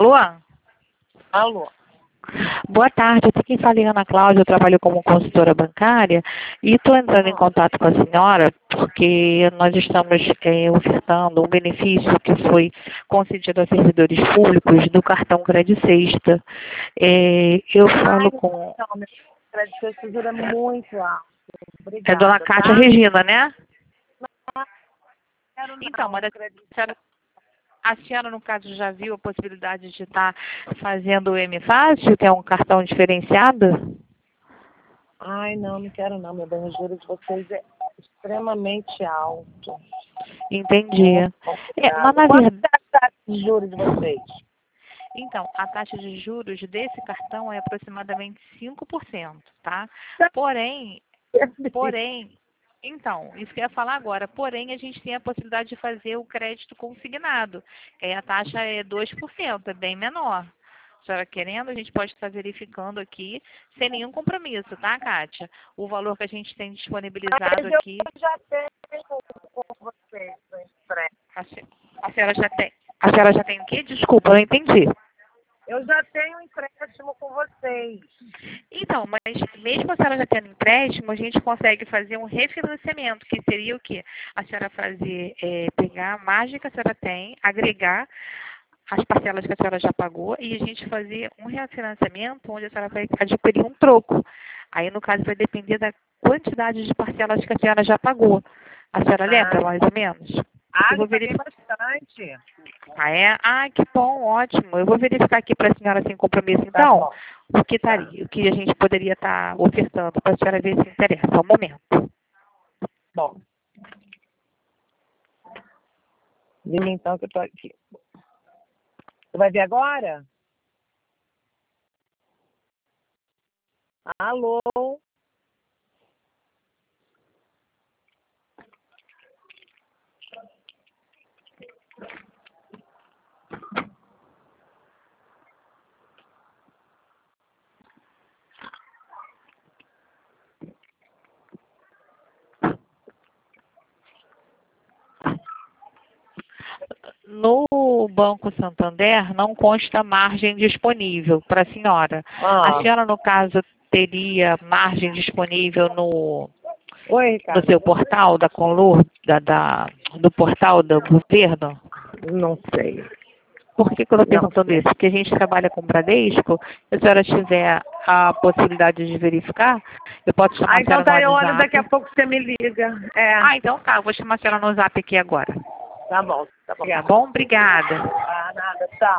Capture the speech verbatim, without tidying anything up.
Alô? Alô. Boa tarde, aqui quem fala é Ana Cláudia, eu trabalho como consultora bancária e estou entrando em contato com a senhora porque nós estamos é, ofertando um benefício que foi concedido a servidores públicos do cartão Crédito Sexta. É, eu falo Ai, com... não, meu crédito de pesquisa é muito alto. É Obrigada, Dona Cátia tá? Regina, né? Não quero Então, não, mas a crédito. senhora, a senhora, no caso, já viu a possibilidade de estar fazendo o M Fácil, que é um cartão diferenciado? Ai, não, não quero não, meu bem. O juro de vocês é extremamente alto. Entendi. Muito É, mas complicado. na Quanto verdade... é a taxa de juros de vocês? Então, a taxa de juros desse cartão é aproximadamente cinco por cento, tá? Porém, porém, então, isso que eu ia falar agora, porém a gente tem a possibilidade de fazer o crédito consignado, que aí a taxa é dois por cento, é bem menor. A senhora querendo, a gente pode estar verificando aqui, sem nenhum compromisso, tá, Kátia? O valor que a gente tem disponibilizado Mas eu aqui, já tenho com vocês o empréstimo. a se- a senhora já tem, a senhora já tem o quê? Desculpa, eu não entendi. Eu já tenho um empréstimo com vocês. Então, mas mesmo a senhora já tendo empréstimo, a gente consegue fazer um refinanciamento, que seria o quê? A senhora fazer, é, pegar a margem que a senhora tem, agregar as parcelas que a senhora já pagou e a gente fazer um refinanciamento onde a senhora vai adquirir um troco. Aí, no caso, vai depender da quantidade de parcelas que a senhora já pagou. A senhora Ah, lembra, mais ou menos? ah Eu já vou paguei verificar. bastante. Ah, é? Ah, que bom, ótimo. Eu vou verificar aqui para a senhora sem compromisso, Tá então, bom. o que Tá. estaria, o que a gente poderia estar ofertando para a senhora ver se interessa. Só um momento. Bom. Diga então que eu tô aqui. Você vai ver agora? Alô? No Banco Santander não consta margem disponível para a senhora. A Ah. senhora, no caso, teria margem disponível no, Oi, no Ricardo. seu portal da Conlur, da, da, do portal do governo? Não sei. Por que, que eu estou Não perguntando sei. isso? Porque a gente trabalha com Bradesco, se a senhora tiver a possibilidade de verificar, eu posso chamar Ah, a então senhora no tá, eu olho, daqui a WhatsApp. pouco você me liga. É. Ah, então tá, eu vou chamar a senhora no WhatsApp aqui agora. Tá bom, tá bom. Tá bom? Obrigada. Ah, nada, tchau.